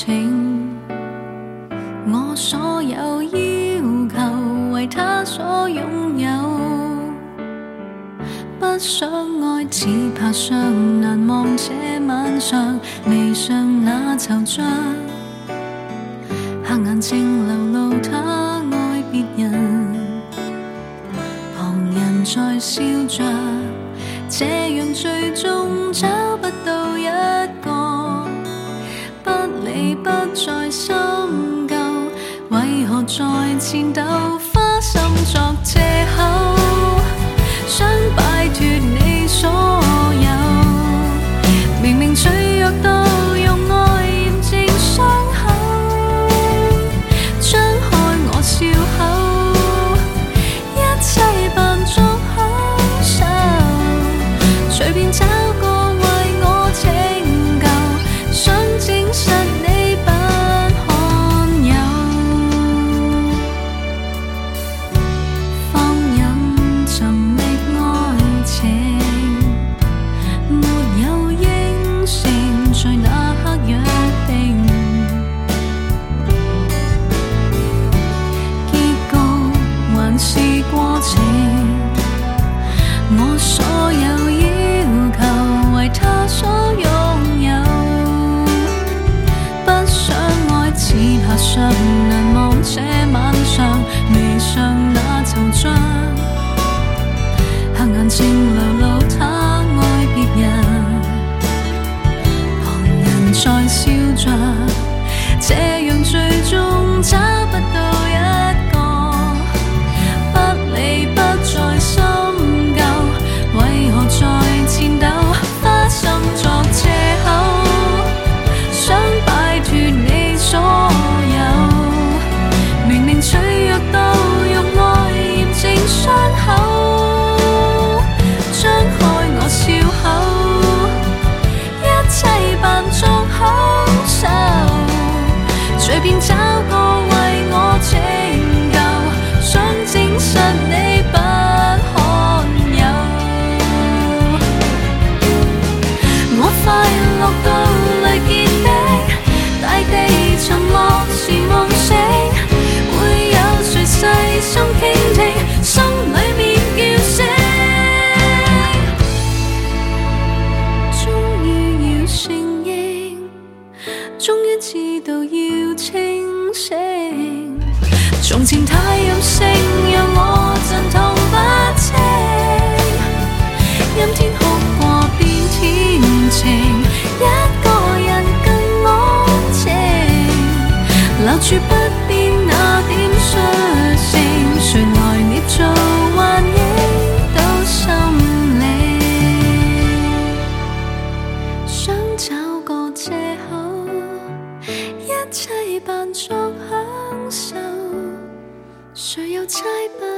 情，我所有要求为他所拥有，不想爱，只怕尚难忘这晚上，眉上那惆怅，黑眼睛流露他爱别人，旁人在笑着，这样最终找不到一个不理不再深究，为何在戰鬥，花心作藉口，想擺脫你所有，明明脆弱到用愛驗證傷口，張開我笑口，一切扮作享受，隨便找個為我拯救，想證實你不罕有，放任尋覓愛情，沒有應承在那刻約定，結局還是過程，我所有要求為他所擁有，不想愛，只怕尚難忘這晚上，眉上那惆怅，黑眼睛流露他愛別人，旁人在笑着，這樣最終找不到一個不理不再深究，為何在戰鬥，花心作藉口，想擺脫你所有，明明脆弱到用愛驗證傷口，張開我笑口，一切扮作享受，隨便找個為我拯救，想證實你不罕有，我快樂到淚見底，大地沉默是夢醒，會有誰細心傾聽，心裏面叫聲，終於要承認，終於知道要清醒，從前太任性，讓我陣痛不清，陰天哭過變天晴，一個人更安靜，留住不變那點率性，誰來捏造幻影到心靈，想找個藉口，一切扮作享受，誰又猜不